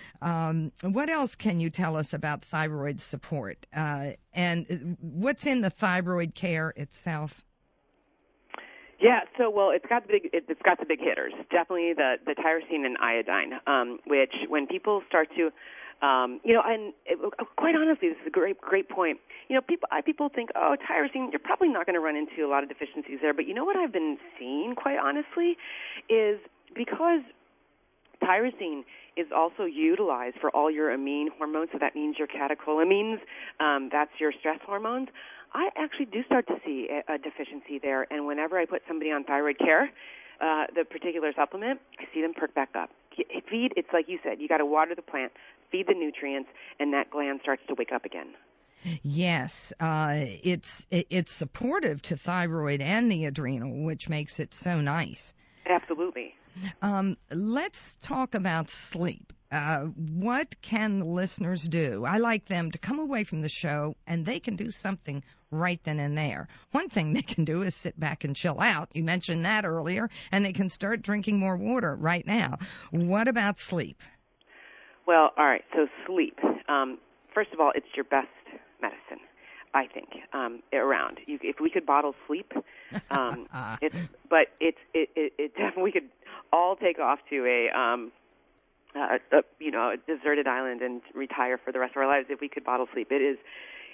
Um, what else can you tell us about thyroid support? Uh, and what's in the thyroid care itself? Yeah, so well, it's got the big it's got the big hitters. Definitely the the tyrosine and iodine, um, which when people start to, um, you know, and it, quite honestly, this is a great great point. You know, people I, people think, oh, tyrosine, you're probably not going to run into a lot of deficiencies there. But you know what I've been seeing, quite honestly, is because tyrosine is also utilized for all your amine hormones, so that means your catecholamines, um, that's your stress hormones. I actually do start to see a, a deficiency there, and whenever I put somebody on thyroid care, uh, the particular supplement, I see them perk back up. Feed, it's like you said, you got to water the plant, feed the nutrients, and that gland starts to wake up again. Yes, uh, it's it's supportive to thyroid and the adrenal, which makes it so nice. Absolutely. Um, let's talk about sleep. Uh, what can the listeners do? I like them to come away from the show and they can do something right then and there. One thing they can do is sit back and chill out. You mentioned that earlier, and they can start drinking more water right now. What about sleep? Well, all right, so sleep. Um, first of all, it's your best medicine, I think, um, around. You, if we could bottle sleep, um, it's, but it's, it, it, it definitely, we could all take off to a, um, uh, a, you know, a deserted island and retire for the rest of our lives if we could bottle sleep. It is,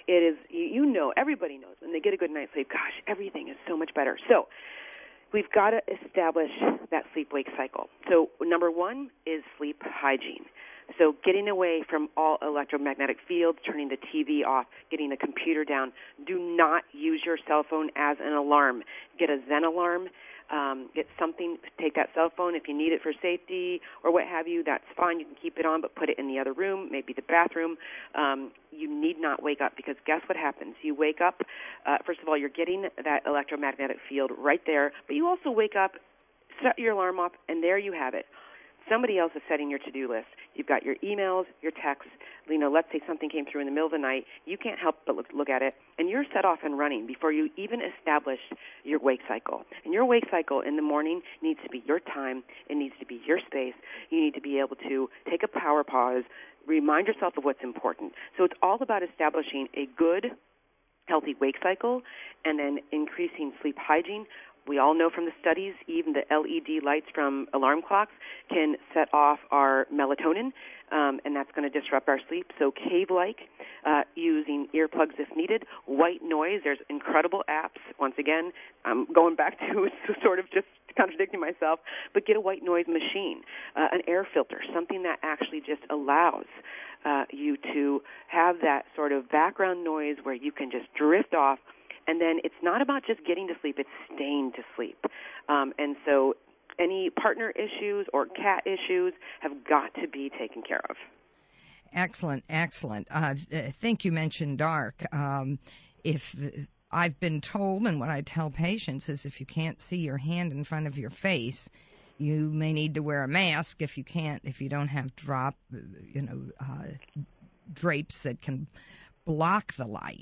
it is, you, you know, everybody knows when they get a good night's sleep, gosh, everything is so much better. So we've got to establish that sleep-wake cycle. So number one is sleep hygiene. So getting away from all electromagnetic fields, turning the T V off, getting the computer down. Do not use your cell phone as an alarm. Get a Zen alarm. Um, get something, take that cell phone if you need it for safety or what have you, that's fine. You can keep it on, but put it in the other room, maybe the bathroom. Um, you need not wake up because guess what happens? You wake up, uh, first of all, you're getting that electromagnetic field right there, but you also wake up, set your alarm off, and there you have it. Somebody else is setting your to-do list. You've got your emails, your texts. You know, let's say something came through in the middle of the night. You can't help but look, look at it, and you're set off and running before you even establish your wake cycle. And your wake cycle in the morning needs to be your time. It needs to be your space. You need to be able to take a power pause, remind yourself of what's important. So it's all about establishing a good, healthy wake cycle and then increasing sleep hygiene. We all know from the studies, even the L E D lights from alarm clocks can set off our melatonin, um, and that's going to disrupt our sleep. So cave-like, uh, using earplugs if needed. White noise, there's incredible apps. Once again, I'm going back to sort of just contradicting myself, but get a white noise machine, uh, an air filter, something that actually just allows uh, you to have that sort of background noise where you can just drift off. And then it's not about just getting to sleep, it's staying to sleep. Um, and so any partner issues or cat issues have got to be taken care of. Excellent, excellent. Uh, I think you mentioned dark. Um, if I've been told, and what I tell patients is if you can't see your hand in front of your face, you may need to wear a mask. If you can't, if you don't have drop, you know, uh, drapes that can block the light,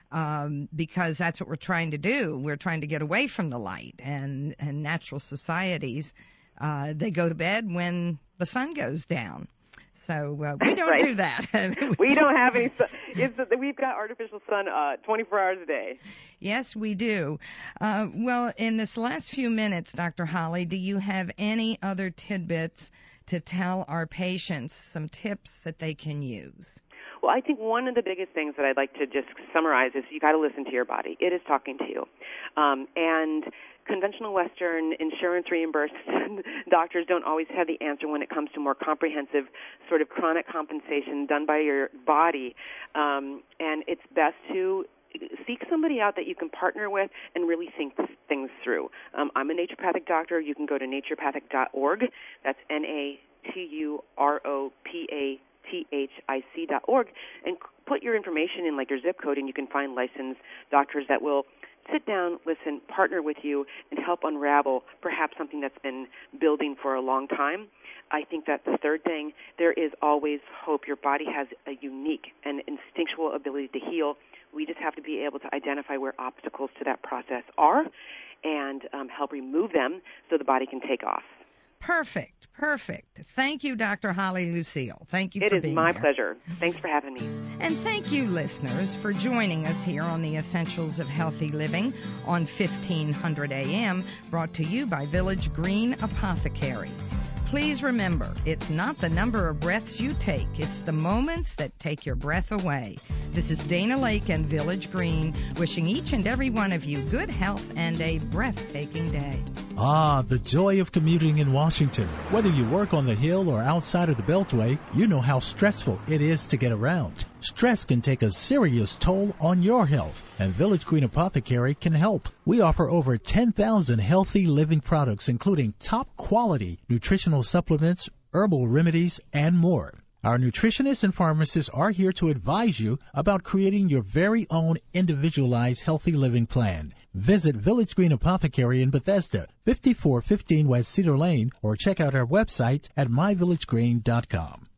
um, because that's what we're trying to do. We're trying to get away from the light, and, and natural societies, uh, they go to bed when the sun goes down. So uh, we don't right. do that. We don't have any sun. It's, we've got artificial sun uh, twenty-four hours a day. Yes, we do. Uh, well, in this last few minutes, Doctor Holly, do you have any other tidbits to tell our patients, some tips that they can use? Well, I think one of the biggest things that I'd like to just summarize is you got to listen to your body. It is talking to you. Um, and conventional Western insurance reimbursed doctors don't always have the answer when it comes to more comprehensive sort of chronic compensation done by your body. Um, and it's best to seek somebody out that you can partner with and really think things through. Um, I'm a naturopathic doctor. You can go to naturopathic dot org. That's N A T U R O P A T H I C dot org, and put your information in, like your zip code, and you can find licensed doctors that will sit down, listen, partner with you, and help unravel perhaps something that's been building for a long time. I think that the third thing, there is always hope. Your body has a unique and instinctual ability to heal. We just have to be able to identify where obstacles to that process are and um, help remove them so the body can take off. Perfect, perfect. Thank you, Doctor Holly Lucille. Thank you it for being here. It is my pleasure. Thanks for having me. And thank you, listeners, for joining us here on the Essentials of Healthy Living on fifteen hundred A M, brought to you by Village Green Apothecary. Please remember, it's not the number of breaths you take, it's the moments that take your breath away. This is Dana Lake and Village Green, wishing each and every one of you good health and a breathtaking day. Ah, the joy of commuting in Washington. Whether you work on the Hill or outside of the Beltway, you know how stressful it is to get around. Stress can take a serious toll on your health, and Village Green Apothecary can help. We offer over ten thousand healthy living products, including top-quality nutritional supplements, herbal remedies, and more. Our nutritionists and pharmacists are here to advise you about creating your very own individualized healthy living plan. Visit Village Green Apothecary in Bethesda, fifty-four fifteen West Cedar Lane, or check out our website at my village green dot com.